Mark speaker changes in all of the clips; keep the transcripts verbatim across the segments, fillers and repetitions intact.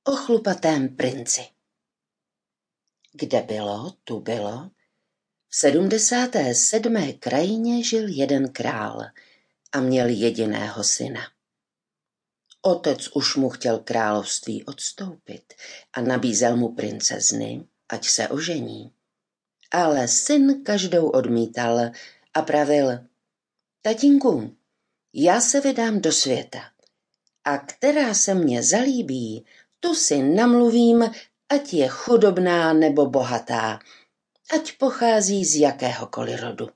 Speaker 1: O chlupatém princi. Kde bylo, tu bylo. V sedmdesáté sedmé krajině žil jeden král a měl jediného syna. Otec už mu chtěl království odstoupit a nabízel mu princezny, ať se ožení. Ale syn každou odmítal a pravil: tatínku, já se vydám do světa a která se mně zalíbí, tu si namluvím, ať je chudobná nebo bohatá, ať pochází z jakéhokoliv rodu.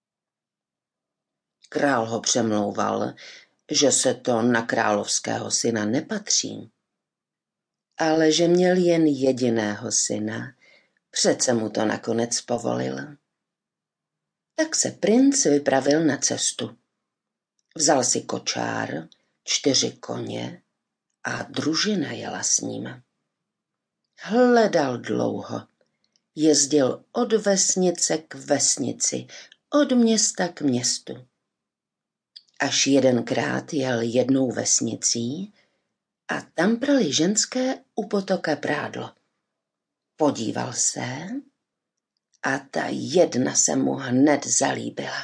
Speaker 1: Král ho přemlouval, že se to na královského syna nepatří, ale že měl jen jediného syna, přece mu to nakonec povolil. Tak se princ vypravil na cestu. Vzal si kočár, čtyři koně a družina jela s ním. Hledal dlouho, jezdil od vesnice k vesnici, od města k městu. Až jedenkrát jel jednou vesnicí a tam prali ženské u potoka prádlo. Podíval se a ta jedna se mu hned zalíbila.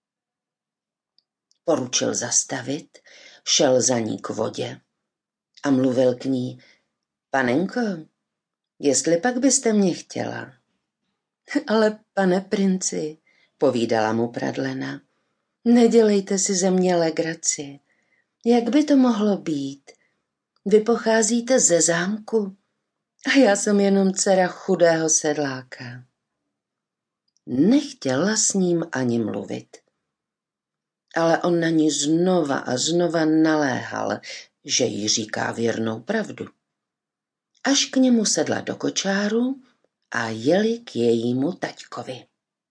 Speaker 1: Poručil zastavit, šel za ní k vodě a mluvil k ní: panenko, jestli pak byste mě chtěla. Ale pane princi, povídala mu pradlena, nedělejte si ze mě legraci. Jak by to mohlo být? Vy pocházíte ze zámku a já jsem jenom dcera chudého sedláka. Nechtěla s ním ani mluvit. Ale on na ní znova a znova naléhal, že jí říká věrnou pravdu. Až k němu sedla do kočáru a jeli k jejímu taťkovi.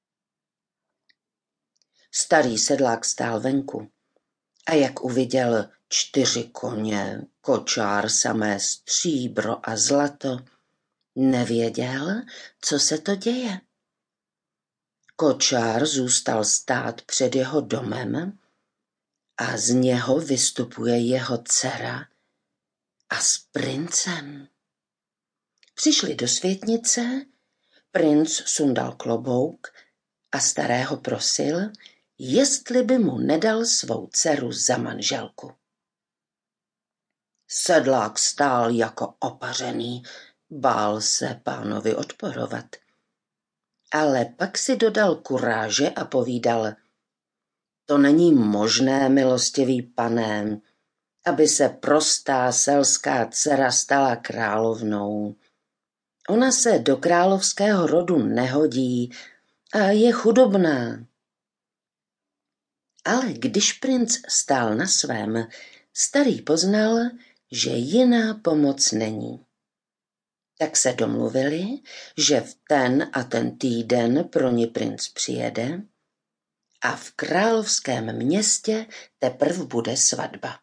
Speaker 1: Starý sedlák stál venku a jak uviděl čtyři koně, kočár, samé stříbro a zlato, nevěděl, co se to děje. Kočár zůstal stát před jeho domem a z něho vystupuje jeho dcera a s princem. Přišli do světnice, princ sundal klobouk a starého prosil, jestli by mu nedal svou dceru za manželku. Sedlák stál jako opařený, bál se pánovi odporovat. Ale pak si dodal kuráže a povídal: to není možné, milostivý pane, aby se prostá selská dcera stala královnou. Ona se do královského rodu nehodí a je chudobná. Ale když princ stál na svém, starý poznal, že jiná pomoc není. Tak se domluvili, že v ten a ten týden pro ně princ přijede a v královském městě teprv bude svatba.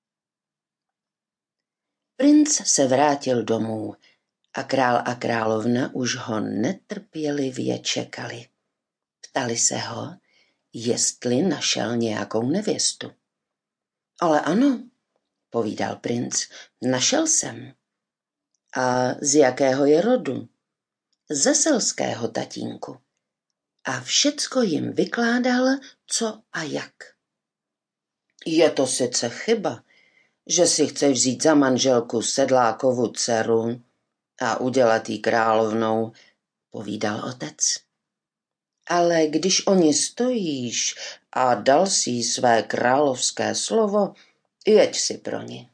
Speaker 1: Princ se vrátil domů a král a královna už ho netrpělivě čekali. Ptali se ho, jestli našel nějakou nevěstu. Ale ano, povídal princ, našel jsem. A z jakého je rodu? Ze selského, tatínku. A všecko jim vykládal, co a jak. Je to sice chyba, že si chceš vzít za manželku sedlákovu dceru a udělat jí královnou, povídal otec. Ale když o ní stojíš a dal si jí své královské slovo, jeď si pro ní.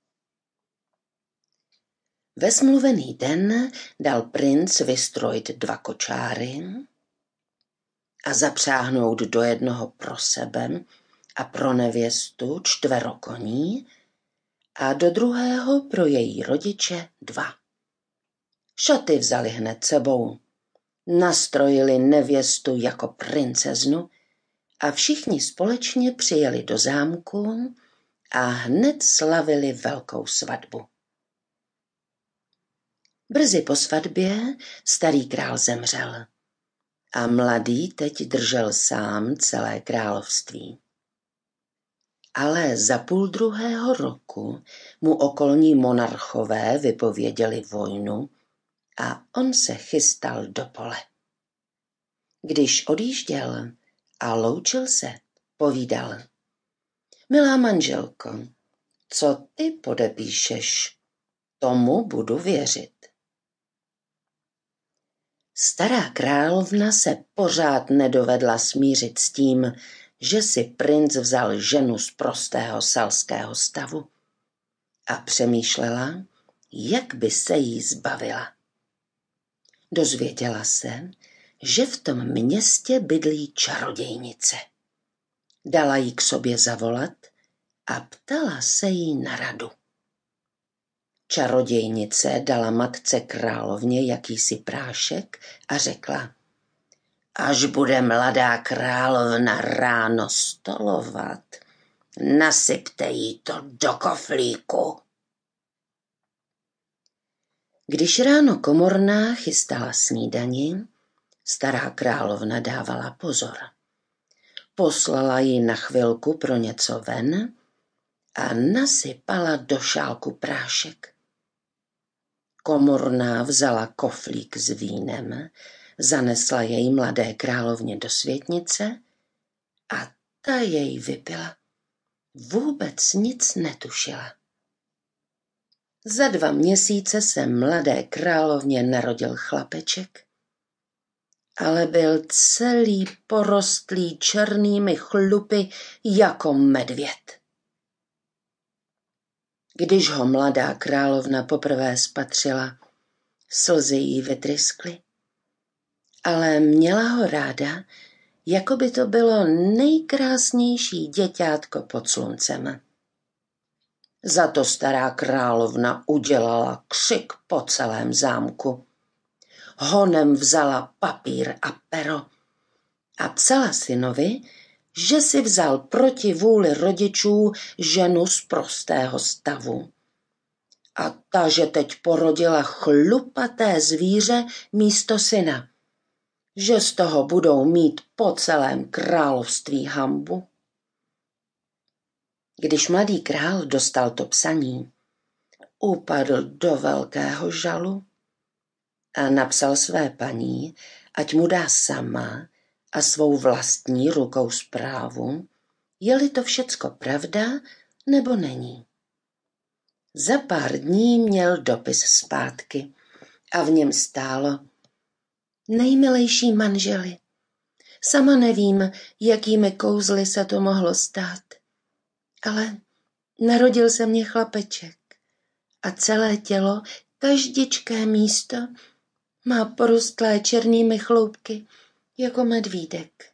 Speaker 1: Ve smluvený den dal princ vystrojit dva kočáry a zapřáhnout do jednoho pro sebe a pro nevěstu čtvero koní a do druhého pro její rodiče dva. Šaty vzali hned sebou, nastrojili nevěstu jako princeznu a všichni společně přijeli do zámku a hned slavili velkou svatbu. Brzy po svatbě starý král zemřel a mladý teď držel sám celé království. Ale za půl druhého roku mu okolní monarchové vypověděli vojnu a on se chystal do pole. Když odjížděl a loučil se, povídal: Milá manželko, co ty podepíšeš, tomu budu věřit. Stará královna se pořád nedovedla smířit s tím, že si princ vzal ženu z prostého selského stavu a přemýšlela, jak by se jí zbavila. Dozvěděla se, že v tom městě bydlí čarodějnice. Dala jí k sobě zavolat a ptala se jí na radu. Čarodějnice dala matce královně jakýsi prášek a řekla: Až bude mladá královna ráno stolovat, nasypte jí to do koflíku. Když ráno komorná chystala snídani, stará královna dávala pozor. Poslala ji na chvilku pro něco ven a nasypala do šálku prášek. Komorná vzala koflík s vínem, zanesla jej mladé královně do světnice a ta jej vypila. Vůbec nic netušila. Za dva měsíce se mladé královně narodil chlapeček, ale byl celý porostlý černými chlupy jako medvěd. Když ho mladá královna poprvé spatřila, slzy jí vytryskly, ale měla ho ráda, jako by to bylo nejkrásnější děťátko pod sluncem. Za to stará královna udělala křik po celém zámku. Honem vzala papír a pero a psala synovi, že si vzal proti vůli rodičů ženu z prostého stavu. A ta, že teď porodila chlupaté zvíře místo syna, že z toho budou mít po celém království hanbu. Když mladý král dostal to psaní, upadl do velkého žalu a napsal své paní, ať mu dá sama a svou vlastní rukou zprávu, je-li to všecko pravda nebo není. Za pár dní měl dopis zpátky a v něm stálo: Nejmilejší manželi, sama nevím, jakými kouzly se to mohlo stát, ale narodil se mně chlapeček a celé tělo, každičké místo, má porostlé černými chloupky jako medvídek.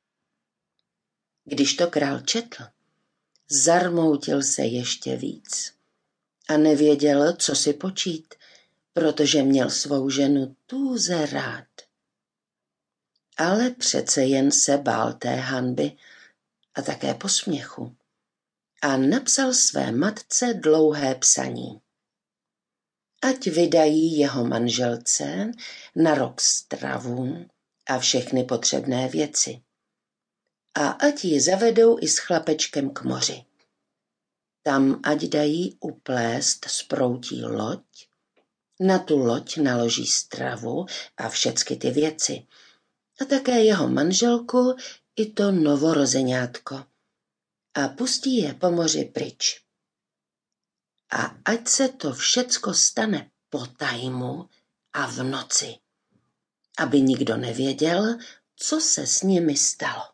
Speaker 1: Když to král četl, zarmoutil se ještě víc a nevěděl, co si počít, protože měl svou ženu tůze rád. Ale přece jen se bál té hanby a také posměchu a napsal své matce dlouhé psaní. Ať vydají jeho manželce na rok stravu a všechny potřebné věci. A ať ji zavedou i s chlapečkem k moři. Tam ať dají uplést z proutí loď, na tu loď naloží stravu a všecky ty věci. A také jeho manželku i to novorozeňátko. A pustí je po moři pryč. A ať se to všecko stane po tajmu a v noci, aby nikdo nevěděl, co se s nimi stalo.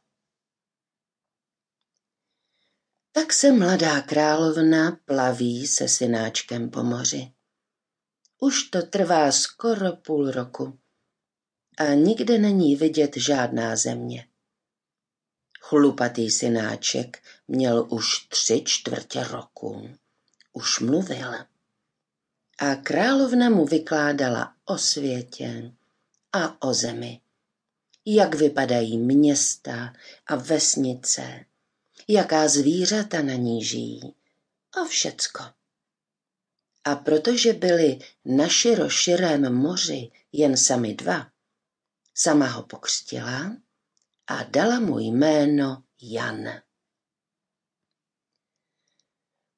Speaker 1: Tak se mladá královna plaví se synáčkem po moři. Už to trvá skoro půl roku a nikde není vidět žádná země. Chlupatý synáček měl už tři čtvrtě roku. Už mluvil. A královna mu vykládala o světě a o zemi. Jak vypadají města a vesnice, jaká zvířata na ní žijí a všecko. A protože byli na široširém moři jen sami dva, sama ho pokřtila a dala mu jméno Jan.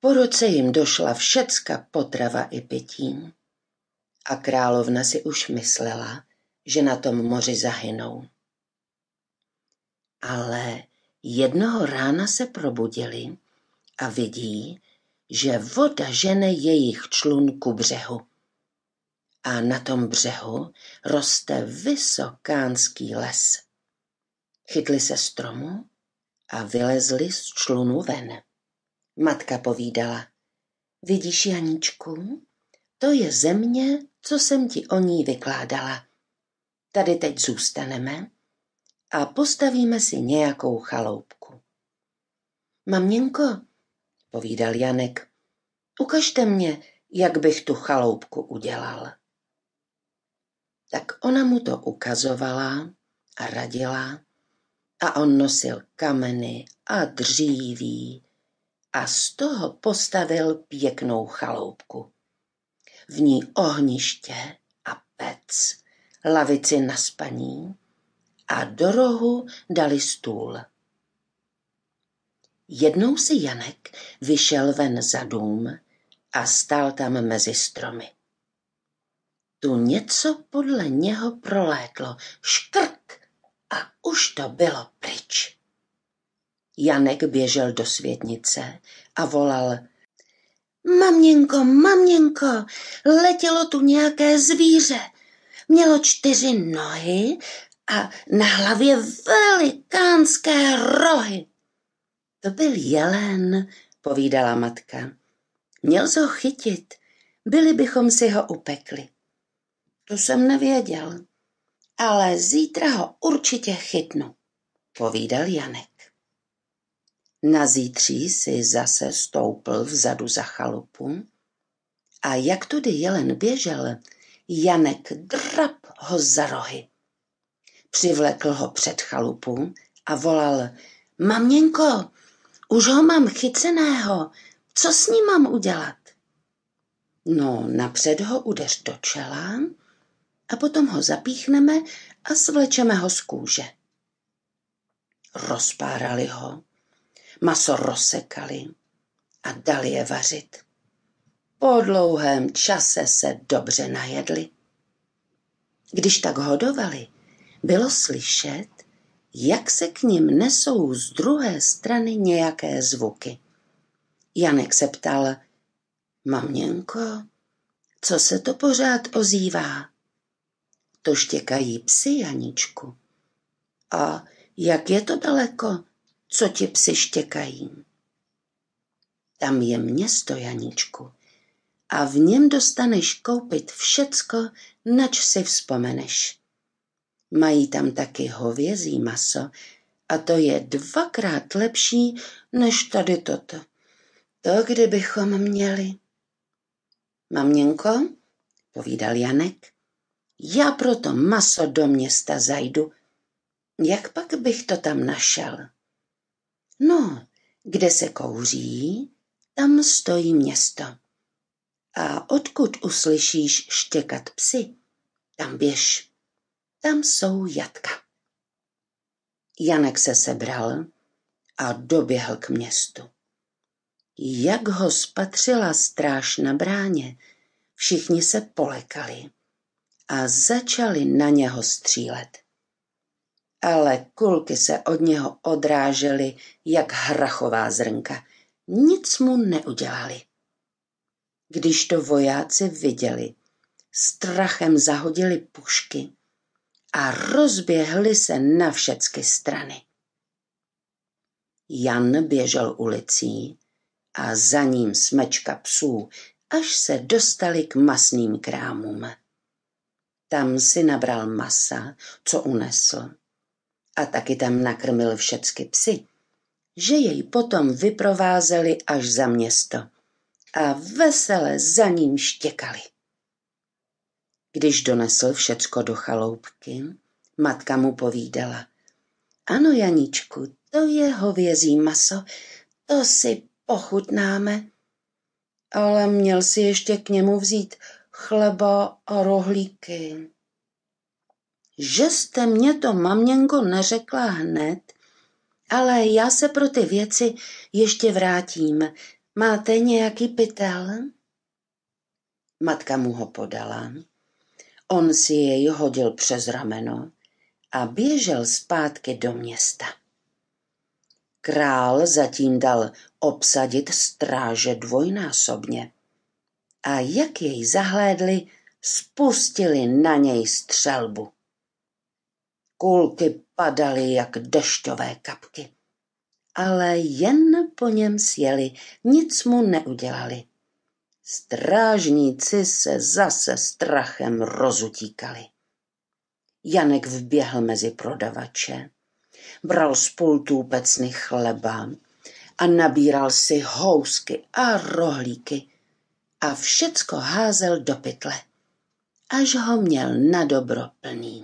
Speaker 1: Po roce jim došla všecka potrava i pití. A královna si už myslela, že na tom moři zahynou. Ale jednoho rána se probudili a vidí, že voda žene jejich člun ku břehu. A na tom břehu roste vysokánský les. Chytli se stromu a vylezli z člunu ven. Matka povídala: vidíš, Janíčku, to je země, co jsem ti o ní vykládala. Tady teď zůstaneme a postavíme si nějakou chaloupku. Maměnko, povídal Janek, ukažte mě, jak bych tu chaloupku udělal. Tak ona mu to ukazovala a radila a on nosil kameny a dříví a z toho postavil pěknou chaloupku. V ní ohniště a pec, lavici na spaní a do rohu dali stůl. Jednou si Janek vyšel ven za dům a stál tam mezi stromy. Tu něco podle něho prolétlo, škrk, a už to bylo pryč. Janek běžel do světnice a volal: Maměnko, maměnko, letělo tu nějaké zvíře. Mělo čtyři nohy a na hlavě velikánské rohy. To byl jelen, povídala matka. Měl jsi ho chytit, byli bychom si ho upekli. To jsem nevěděl, ale zítra ho určitě chytnu, povídal Janek. Na zítří si zase stoupl vzadu za chalupu a jak tudy jelen běžel, Janek drap ho za rohy. Přivlekl ho před chalupu a volal: Maměnko, už ho mám chyceného, co s ním mám udělat? No, napřed ho udeř do čela a potom ho zapíchneme a svlečeme ho z kůže. Rozpárali ho, maso rozsekali a dali je vařit. Po dlouhém čase se dobře najedli. Když tak hodovali, bylo slyšet, jak se k nim nesou z druhé strany nějaké zvuky. Janek se ptal: Maměnko, co se to pořád ozývá? To štěkají psi, Janíčku. A jak je to daleko, co ti psi štěkají? Tam je město, Janíčku, a v něm dostaneš koupit všecko, nač si vzpomeneš. Mají tam taky hovězí maso a to je dvakrát lepší než tady toto. To kdybychom měli. Maměnko, povídal Janek, já proto maso do města zajdu. Jak pak bych to tam našel? No, kde se kouří, tam stojí město. A odkud uslyšíš štěkat psy, tam běž. Tam jsou jatka. Janek se sebral a doběhl k městu. Jak ho spatřila stráž na bráně, všichni se polekali a začali na něho střílet. Ale kulky se od něho odrážely jak hrachová zrnka. Nic mu neudělali. Když to vojáci viděli, strachem zahodili pušky a rozběhli se na všecky strany. Jan běžel ulicí a za ním smečka psů, až se dostali k masným krámům. Tam si nabral masa, co unesl, a taky tam nakrmil všecky psy, že jej potom vyprovázeli až za město a vesele za ním štěkali. Když donesl všecko do chaloupky, matka mu povídala: Ano, Janíčku, to je hovězí maso, to si pochutnáme, ale měl si ještě k němu vzít chleba a rohlíky. Že jste mě to, maměnko, neřekla hned, ale já se pro ty věci ještě vrátím Máte nějaký pytel? Matka mu ho podala. On si jej hodil přes rameno a běžel zpátky do města. Král zatím dal obsadit stráže dvojnásobně a jak jej zahlédli, spustili na něj střelbu. Kulky padaly jak dešťové kapky, ale jen po něm sjeli, nic mu neudělali. Strážníci se zase strachem rozutíkali. Janek vběhl mezi prodavače, bral z pultů pecny chleba a nabíral si housky a rohlíky a všecko házel do pytle, až ho měl na dobro plný.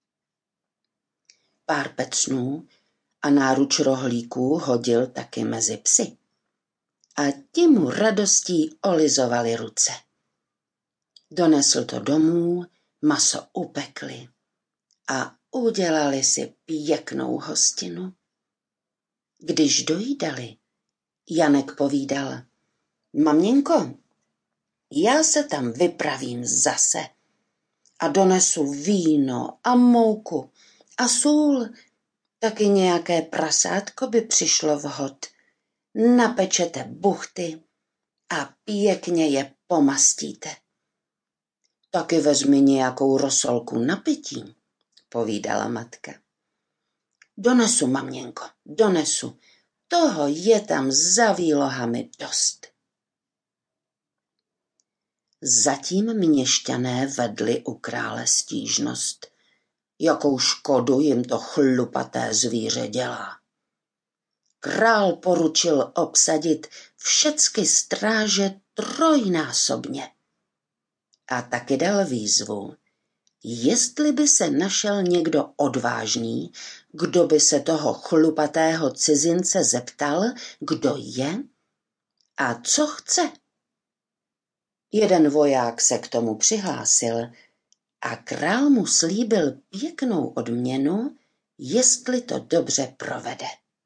Speaker 1: Pár pecnů a náruč rohlíků hodil taky mezi psy a ti mu radostí olizovali ruce. Donesl to domů, maso upekli a udělali si pěknou hostinu. Když dojídali, Janek povídal: Maměnko, já se tam vypravím zase a donesu víno a mouku a sůl, taky nějaké prasátko by přišlo vhod. Napečete buchty a pěkně je pomastíte. Taky vezmi nějakou rosolku na pití, povídala matka. Donesu, maměnko, donesu. Toho je tam za výlohami dost. Zatím měšťané vedli u krále stížnost, jakou škodu jim to chlupaté zvíře dělá. Král poručil obsadit všecky stráže trojnásobně a taky dal výzvu, jestli by se našel někdo odvážný, kdo by se toho chlupatého cizince zeptal, kdo je a co chce. Jeden voják se k tomu přihlásil a král mu slíbil pěknou odměnu, jestli to dobře provede.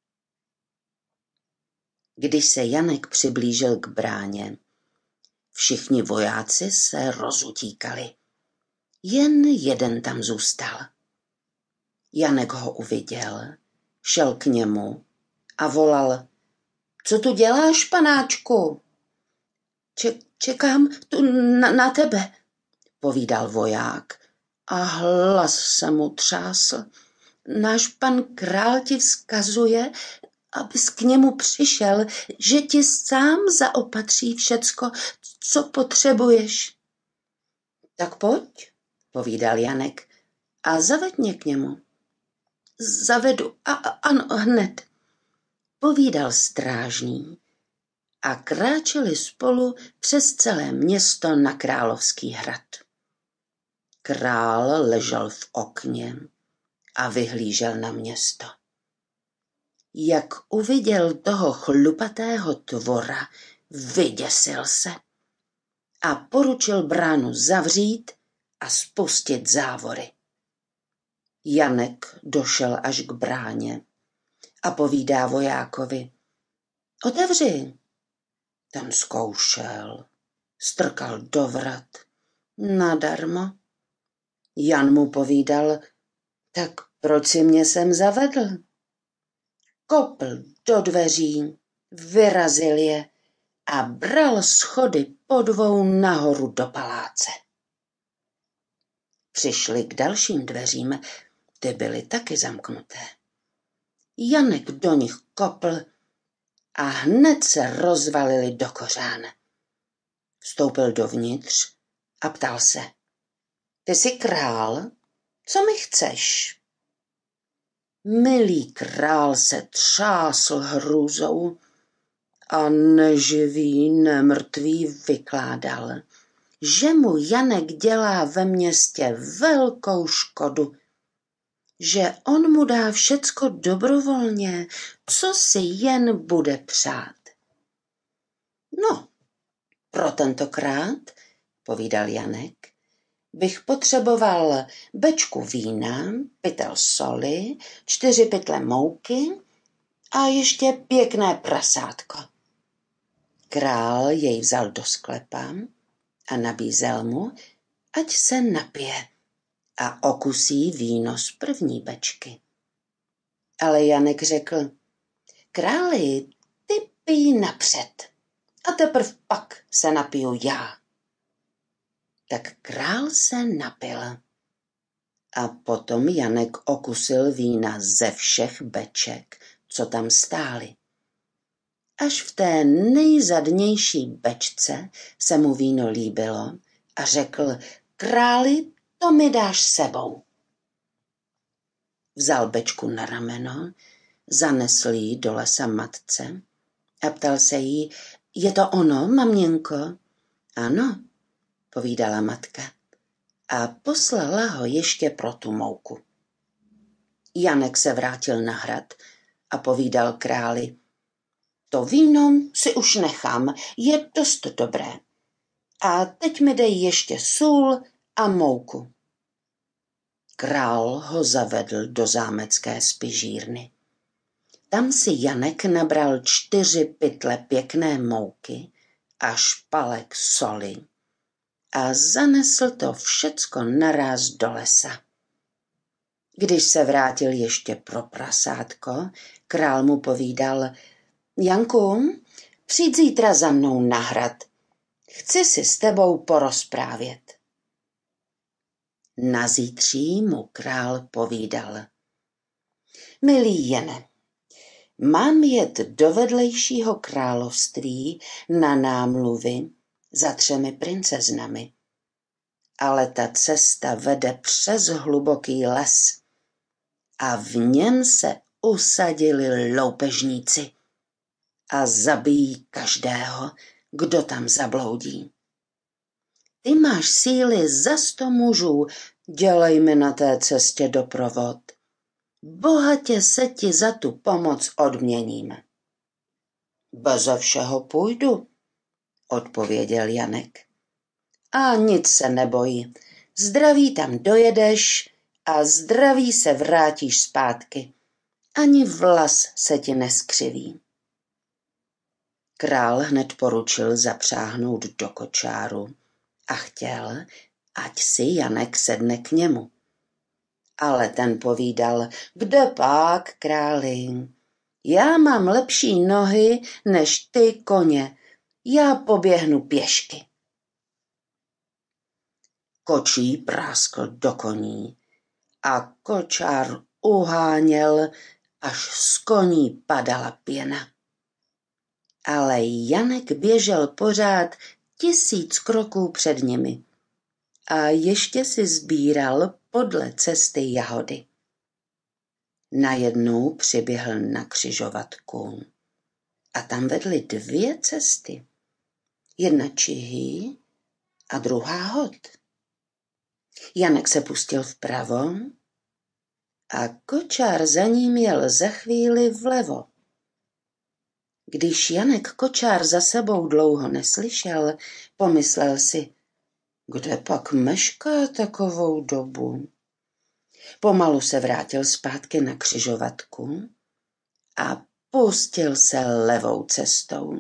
Speaker 1: Když se Janek přiblížil k bráně, všichni vojáci se rozutíkali. Jen jeden tam zůstal. Janek ho uviděl, šel k němu a volal: Co tu děláš, panáčku? Čekám tu na, na tebe, povídal voják a hlas se mu třásl. Náš pan král ti vzkazuje, abys k němu přišel, že ti sám zaopatří všecko, co potřebuješ. Tak pojď, povídal Janek, a zaveď mě k němu. Zavedu, a, ano, hned, povídal strážný a kráčeli spolu přes celé město na Královský hrad. Král ležel v okně a vyhlížel na město. Jak uviděl toho chlupatého tvora, vyděsil se a poručil bránu zavřít a spustit závory. Janek došel až k bráně a povídá vojákovi: Otevři. Ten zkoušel, strkal do vrat, nadarmo. Jan mu povídal: Tak proč si mě sem zavedl? Kopl do dveří, vyrazil je a bral schody po dvou nahoru do paláce. Přišli k dalším dveřím, ty byly taky zamknuté. Janek do nich kopl a hned se rozvalili do kořán. Vstoupil dovnitř a ptal se: Ty jsi král? Co mi chceš? Milý král se třásl hrůzou a neživý, nemrtvý vykládal, že mu Janek dělá ve městě velkou škodu, že on mu dá všecko dobrovolně, co si jen bude přát. No, pro tentokrát, povídal Janek, bych potřeboval bečku vína, pytel soli, čtyři pytle mouky a ještě pěkné prasátko. Král jej vzal do sklepa a nabízel mu, ať se napije a okusí víno z první bečky. Ale Janek řekl, králi, ty pij napřed a teprv pak se napiju já. Tak král se napil a potom Janek okusil vína ze všech beček, co tam stály. Až v té nejzadnější bečce se mu víno líbilo a řekl, králi, to mi dáš sebou. Vzal bečku na rameno, zanesl ji do lesa matce a ptal se jí, je to ono, maměnko? Ano, povídala matka a poslala ho ještě pro tu mouku. Janek se vrátil na hrad a povídal králi, to víno si už nechám, je dost dobré. A teď mi dej ještě sůl a mouku. Král ho zavedl do zámecké spižírny. Tam si Janek nabral čtyři pytle pěkné mouky a špalek soli a zanesl to všecko naráz do lesa. Když se vrátil ještě pro prasátko, král mu povídal, Janku, přijď zítra za mnou na hrad. Chci si s tebou porozprávět. Nazítří mu král povídal. Milý Jene, mám jet do vedlejšího království na námluvy za třemi princeznami. Ale ta cesta vede přes hluboký les a v něm se usadili loupežníci a zabijí každého, kdo tam zabloudí. Ty máš síly za sto mužů, dělej mi na té cestě doprovod. Bohatě se ti za tu pomoc odměním. Beze všeho půjdu, odpověděl Janek. A nic se nebojí, zdraví tam dojedeš a zdraví se vrátíš zpátky. Ani vlas se ti neskřiví. Král hned poručil zapřáhnout do kočáru a chtěl, ať si Janek sedne k němu. Ale ten povídal, kde pak, králi, já mám lepší nohy než ty koně, já poběhnu pěšky. Kočí práskl do koní a kočár uháněl, až z koní padala pěna. Ale Janek běžel pořád tisíc kroků před nimi a ještě si sbíral podle cesty jahody. Najednou přiběhl na křižovatku a tam vedly dvě cesty. Jedna čihý a druhá hod. Janek se pustil vpravo a kočár za ním jel za chvíli vlevo. Když Janek kočár za sebou dlouho neslyšel, pomyslel si, kde pak mešká takovou dobu. Pomalu se vrátil zpátky na křižovatku a pustil se levou cestou.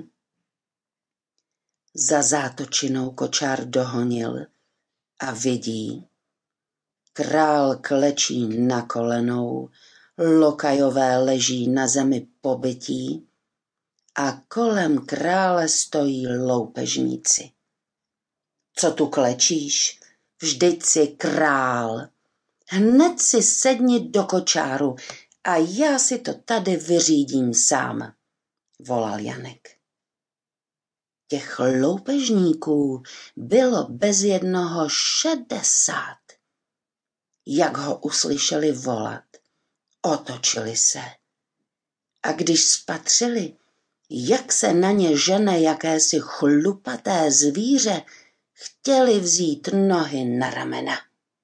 Speaker 1: Za zátočinou kočár dohonil a vidí, král klečí na kolenou, lokajové leží na zemi pobytí a kolem krále stojí loupežníci. Co tu klečíš? Vždyť jsi král. Hned si sedni do kočáru a já si to tady vyřídím sám, volal Janek. Těch loupežníků bylo bez jednoho šedesát. Jak ho uslyšeli volat, otočili se. A když spatřili, jak se na ně žene jakési chlupaté zvíře, chtěli vzít nohy na ramena.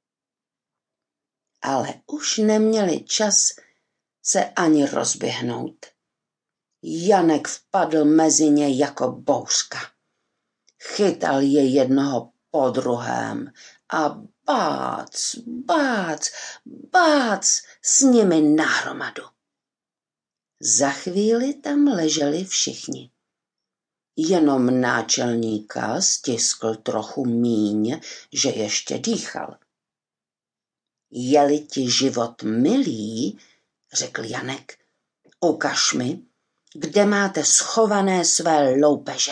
Speaker 1: Ale už neměli čas se ani rozběhnout. Janek vpadl mezi ně jako bouřka. Chytal je jednoho po druhém a bác, bác, bác s nimi nahromadu. Za chvíli tam leželi všichni. jenom náčelníka stiskl trochu míň, že ještě dýchal. Je-li ti život milý, řekl Janek, ukaž mi, kde máte schované své loupeže.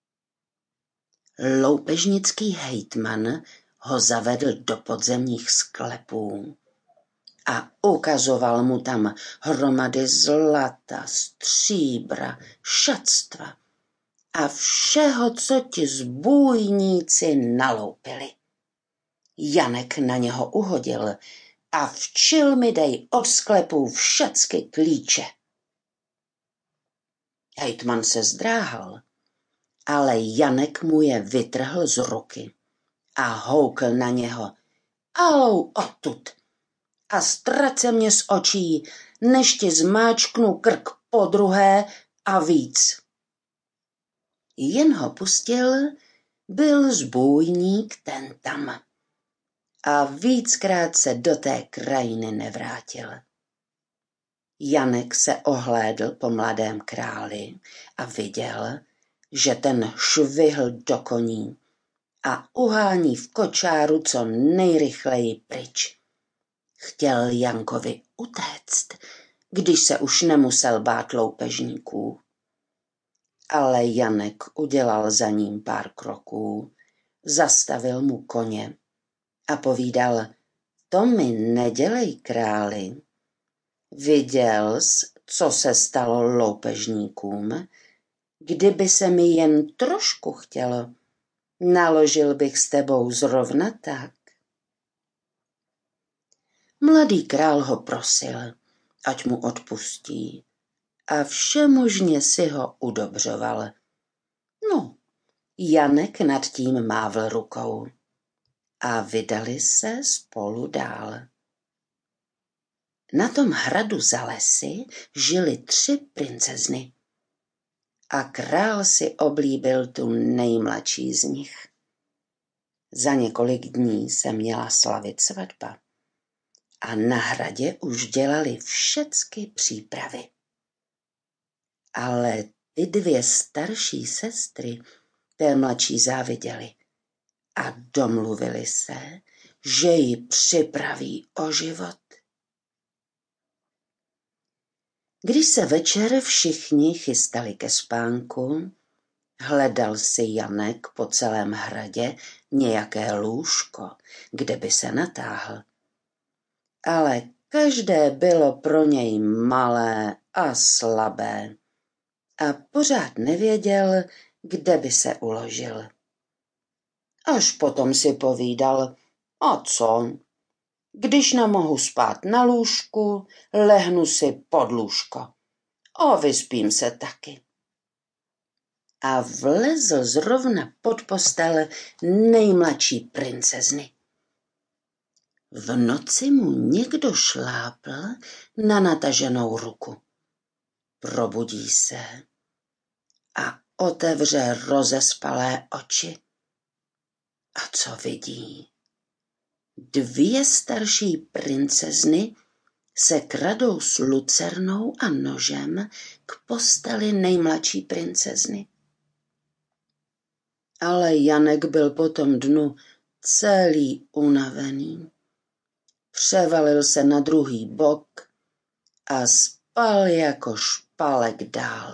Speaker 1: Loupežnický hejtman ho zavedl do podzemních sklepů a ukazoval mu tam hromady zlata, stříbra, šatstva a všeho, co ti zbůjníci naloupili. Janek na něho uhodil a včil mi dej od sklepů všecky klíče. Hejtman se zdráhal, ale Janek mu je vytrhl z ruky a houkl na něho. Alou odtud a ztrace mě z očí, než ti zmáčknu krk podruhé a víc. Jen ho pustil, byl zbůjník ten tam a víckrát se do té krajiny nevrátil. Janek se ohlédl po mladém králi a viděl, že ten švihl do koní a uhání v kočáru co nejrychleji pryč. Chtěl Jankovi utéct, když se už nemusel bát loupežníků. Ale Janek udělal za ním pár kroků, zastavil mu koně a povídal, to mi nedělej, králi. Viděl jsi, co se stalo loupežníkům? Kdyby se mi jen trošku chtělo, naložil bych s tebou zrovna tak. Mladý král ho prosil, ať mu odpustí, a všemožně si ho udobřoval. No, Janek nad tím mávl rukou a vydali se spolu dál. Na tom hradu za lesy žily tři princezny a král si oblíbil tu nejmladší z nich. Za několik dní se měla slavit svatba a na hradě už dělali všecky přípravy. Ale ty dvě starší sestry té mladší záviděly a domluvili se, že ji připraví o život. Když se večer všichni chystali ke spánku, hledal si Janek po celém hradě nějaké lůžko, kde by se natáhl. Ale každé bylo pro něj malé a slabé a pořád nevěděl, kde by se uložil. Až potom si povídal, a co? Když nemohu spát na lůžku, lehnu si pod lůžko a vyspím se taky. A vlezl zrovna pod postel nejmladší princezny. V noci mu někdo šlápl na nataženou ruku. Probudí se a otevře rozespalé oči. A co vidí? Dvě starší princezny se kradou s lucernou a nožem k posteli nejmladší princezny. Ale Janek byl po tom dnu celý unavený. Převalil se na druhý bok a spal jako špalek dál.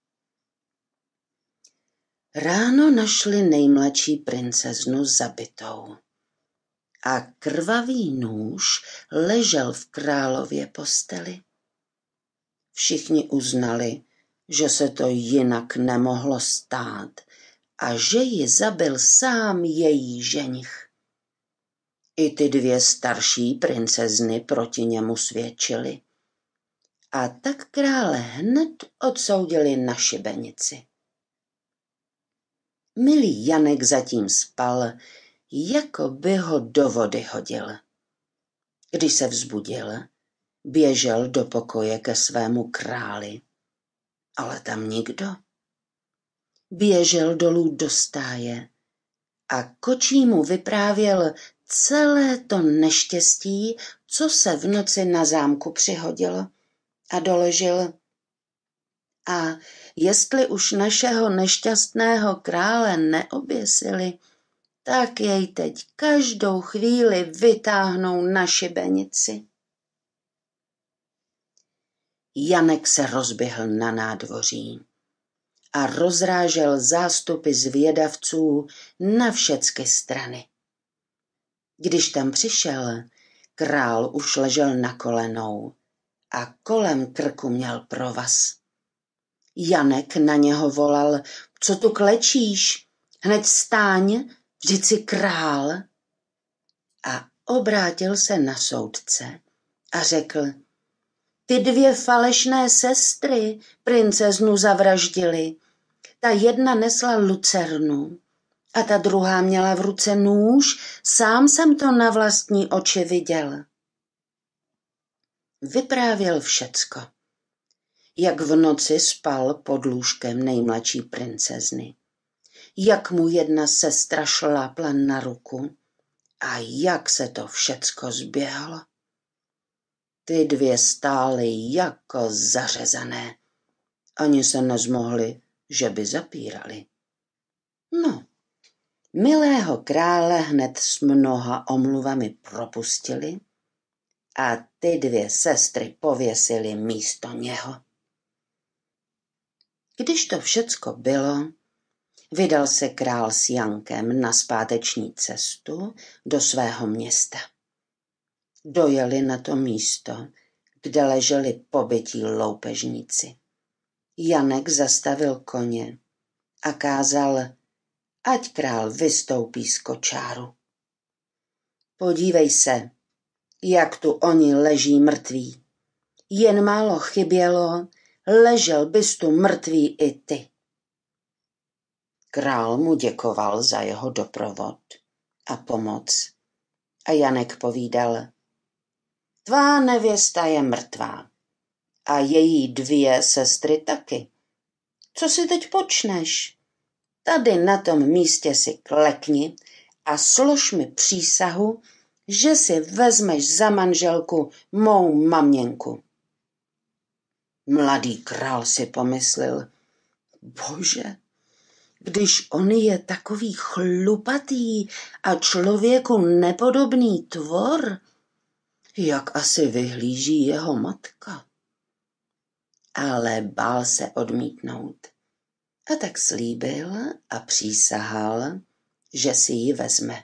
Speaker 1: Ráno našli nejmladší princeznu zabitou a krvavý nůž ležel v králově posteli. Všichni uznali, že se to jinak nemohlo stát a že ji zabil sám její ženich. I ty dvě starší princezny proti němu svědčily. A tak krále hned odsoudili na šibenici. Milý Janek zatím spal, jako by ho do vody hodil. Když se vzbudil, běžel do pokoje ke svému králi, ale tam nikdo. Běžel dolů do stáje a kočí mu vyprávěl celé to neštěstí, co se v noci na zámku přihodilo, a doložil: A jestli už našeho nešťastného krále neoběsili, tak jej teď každou chvíli vytáhnou na šibenici. Janek se rozběhl na nádvoří a rozrážel zástupy zvědavců na všecky strany. Když tam přišel, král už ležel na kolenou a kolem krku měl provaz. Janek na něho volal: co tu klečíš? Hned vstáň, vždyť jsi král. A obrátil se na soudce a řekl: ty dvě falešné sestry princeznu zavraždily. Ta jedna nesla lucernu a ta druhá měla v ruce nůž, sám jsem to na vlastní oči viděl. Vyprávěl všecko. Jak v noci spal pod lůžkem nejmladší princezny, jak mu jedna sestra šlápla na ruku a jak se to všecko zběhlo. Ty dvě stály jako zařezané. Ani se nezmohli, že by zapírali. No, milého krále hned s mnoha omluvami propustili a ty dvě sestry pověsili místo něho. Když to všecko bylo, vydal se král s Jankem na zpáteční cestu do svého města. Dojeli na to místo, kde leželi pobytí loupežníci. Janek zastavil koně a kázal, ať král vystoupí z kočáru. Podívej se, jak tu oni leží mrtví. Jen málo chybělo, ležel bys tu mrtvý i ty. Král mu děkoval za jeho doprovod a pomoc a Janek povídal: tvá nevěsta je mrtvá a její dvě sestry taky. Co si teď počneš? Tady na tom místě si klekni a slož mi přísahu, že si vezmeš za manželku mou maměnku. Mladý král si pomyslel: bože, když on je takový chlupatý a člověku nepodobný tvor, jak asi vyhlíží jeho matka. Ale bál se odmítnout a tak slíbil a přísahal, že si ji vezme.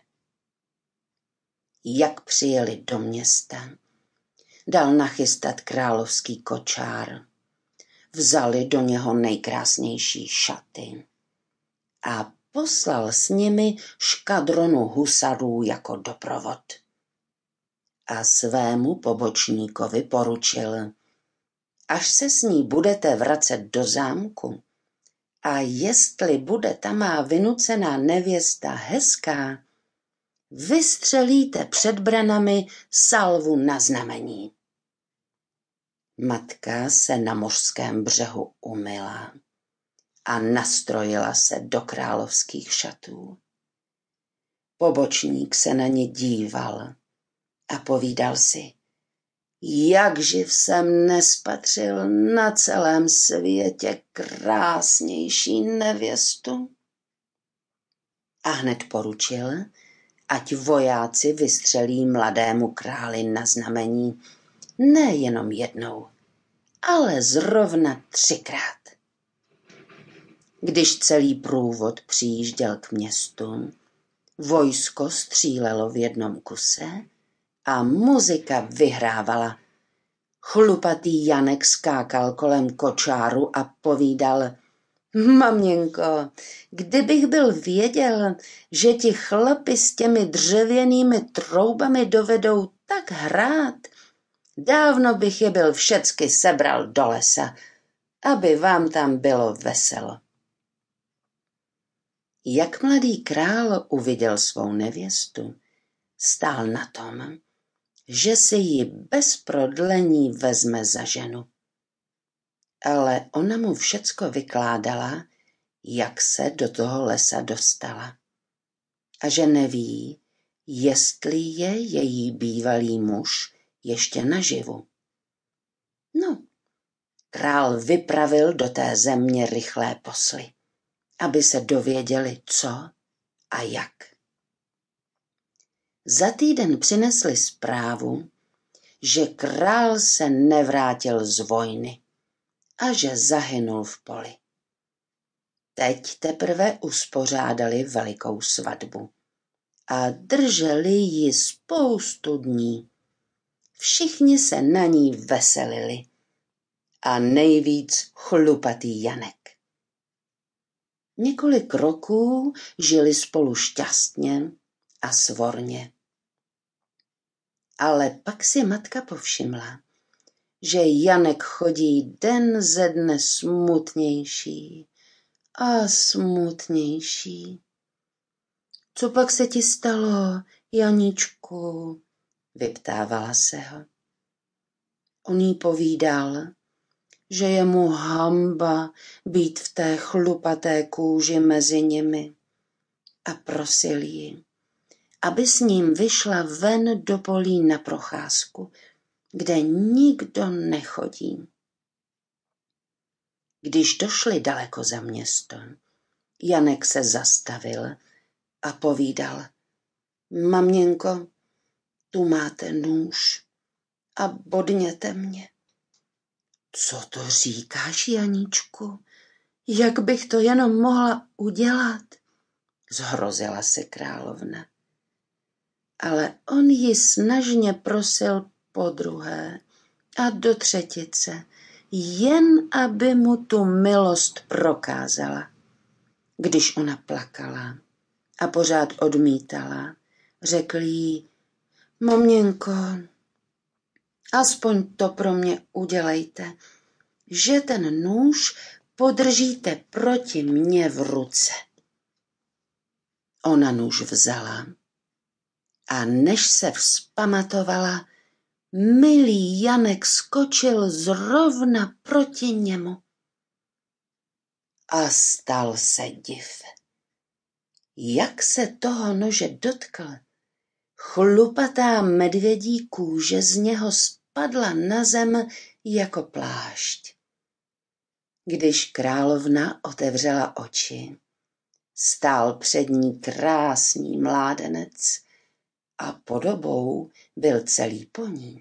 Speaker 1: Jak přijeli do města, dal nachystat královský kočár. Vzali do něho nejkrásnější šaty a poslal s nimi škadronu husarů jako doprovod. A svému pobočníkovi poručil: až se s ní budete vracet do zámku a jestli bude ta má vynucená nevěsta hezká, vystřelíte před branami salvu na znamení. Matka se na mořském břehu umyla a nastrojila se do královských šatů. Pobočník se na ně díval a povídal si: jak živ jsem nespatřil na celém světě krásnější nevěstu. A hned poručil, ať vojáci vystřelí mladému králi na znamení nejenom jednou, ale zrovna třikrát. Když celý průvod přijížděl k městu, vojsko střílelo v jednom kuse a muzika vyhrávala. Chlupatý Janek skákal kolem kočáru a povídal: maměnko, kdybych byl věděl, že ti chlapi s těmi dřevěnými troubami dovedou tak hrát, dávno bych je byl všecky sebral do lesa, aby vám tam bylo veselo. Jak mladý král uviděl svou nevěstu, stál na tom, že si ji bez prodlení vezme za ženu. Ale ona mu všecko vykládala, jak se do toho lesa dostala. A že neví, jestli je její bývalý muž ještě naživu. No, král vypravil do té země rychlé posly, aby se dověděli, co a jak. Za týden přinesli zprávu, že král se nevrátil z vojny a že zahynul v poli. Teď teprve uspořádali velikou svatbu a drželi ji spoustu dní. Všichni se na ní veselili a nejvíc chlupatý Janek. Několik roků žili spolu šťastně a svorně. Ale pak si matka povšimla, že Janek chodí den ze dne smutnější a smutnější. Co pak se ti stalo, Janíčku? Vyptávala se ho. On jí povídal, že je mu hanba být v té chlupaté kůži mezi nimi, a prosil ji, aby s ním vyšla ven do polí na procházku, kde nikdo nechodí. Když došli daleko za město, Janek se zastavil a povídal: Maměnko, tu máte nůž a bodněte mě. Co to říkáš, Janíčku? Jak bych to jenom mohla udělat? Zhrozila se královna. Ale on ji snažně prosil podruhé a do třetice, jen aby mu tu milost prokázala. Když ona plakala a pořád odmítala, řekl jí: Maměnko, aspoň to pro mě udělejte, že ten nůž podržíte proti mně v ruce. Ona nůž vzala a než se vzpamatovala, milý Janek skočil zrovna proti němu. A stal se div. Jak se toho nože dotkl, chlupatá medvědí kůže z něho spadla na zem jako plášť. Když královna otevřela oči, stál před ní krásný mládenec a podobou byl celý po ní.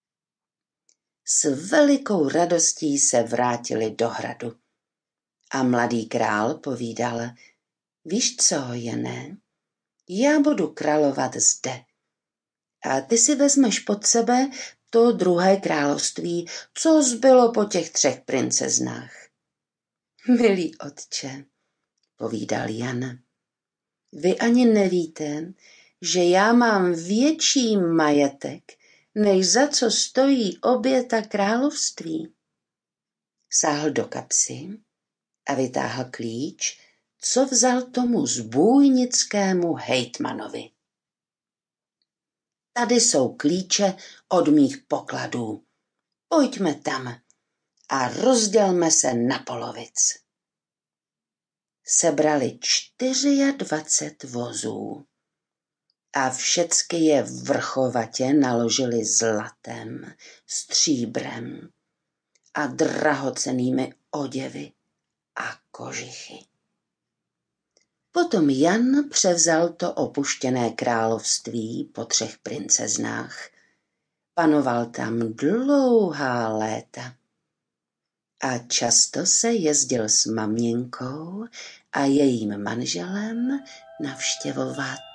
Speaker 1: S velikou radostí se vrátili do hradu a mladý král povídal: Víš co, Jané, já budu královat zde a ty si vezmeš pod sebe to druhé království, co zbylo po těch třech princeznách. Milý otče, povídal Jan, vy ani nevíte, že já mám větší majetek, než za co stojí obě ta království. Sáhl do kapsy a vytáhl klíč, co vzal tomu zbůjnickému hejtmanovi. Tady jsou klíče od mých pokladů. Pojďme tam a rozdělme se na polovic. Sebrali dvacet čtyři vozů a všecky je vrchovatě naložili zlatem, stříbrem a drahocennými oděvy a kožichy. Potom Jan převzal to opuštěné království po třech princeznách. Panoval tam dlouhá léta a často se jezdil s maměnkou a jejím manželem navštěvovat